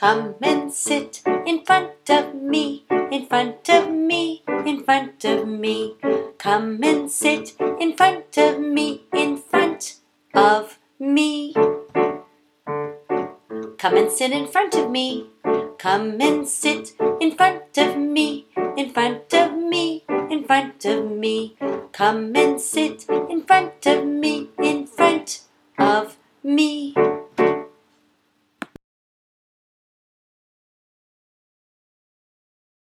Come and sit in front of me, in front of me, in front of me. Come and sit in front of me, in front of me. Come and sit in front of me. Come and sit in front of me, in front of me, in front of me. Come and sit